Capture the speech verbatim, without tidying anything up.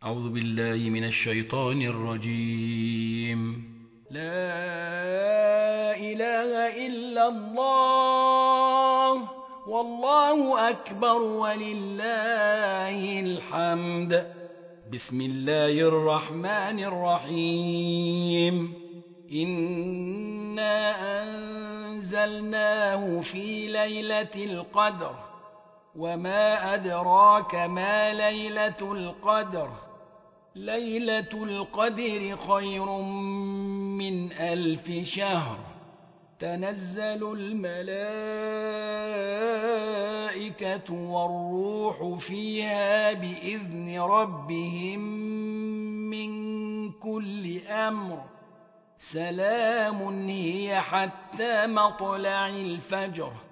أعوذ بالله من الشيطان الرجيم. لا إله إلا الله والله أكبر ولله الحمد. بسم الله الرحمن الرحيم. إنا أنزلناه في ليلة القدر وما أدراك ما ليلة القدر ليلة القدر خير من ألف شهر. تنزل الملائكة والروح فيها بإذن ربهم من كل أمر. سلام هي حتى مطلع الفجر.